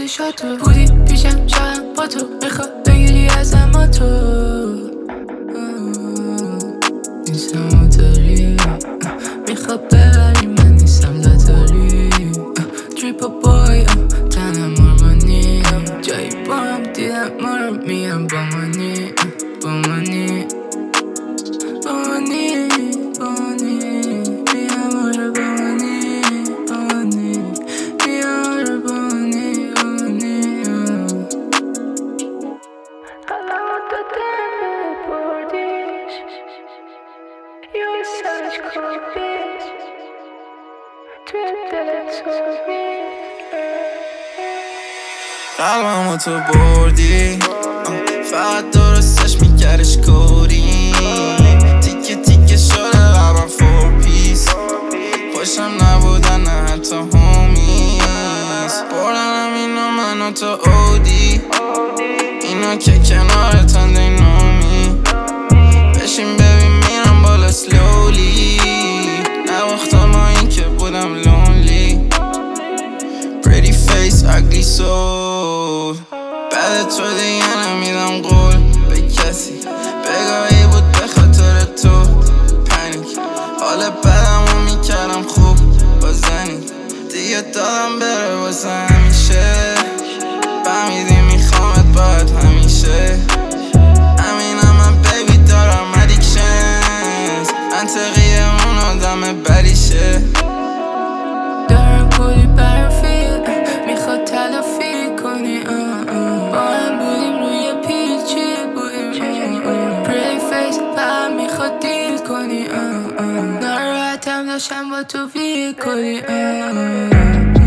کلی شاتو بودی پیشم شدم با تو میخواد بگیری ازم با تو نیستم موتوری میخواد ببری من نیستم لاتاری تریپا بای تنم آرمانی جایی با هم دیدم ما رو میگم با منی با منی با منی با منی میگم آره با منی با منی میگم آره با منی با منی قلمو دادم بردیش یه سرش کابیش توی دلت توی قلبمو تو بردی فقط درستش میکردش کوری تیکه تیکه شده قلبم فور پیس خوشم نبودن نه حتی هومیز بردنم اینا منو تو اودی اینا که کنارتن they know me بشین ببین میرم بالا slowly نباختم با این که بودم lonely pretty face ugly soul بعد تو دیگه نمیدم قول به کسی بگاهی بود به خاطر تو پنیک حال بدمو میکردم خوب با زنی دیگه دادم بره واسه همیشه فهمیدی میخوامت باید همیشه همینم من بیبی دارم ادیکشنز منطقی اون آدم بدیشه دارم کلی برفی میخواد تلافی کنی با هم بودیم روی پیچی بودیم پری فیس فهم میخواد دیل کنی ناراحتم داشتم با تو فیل کنی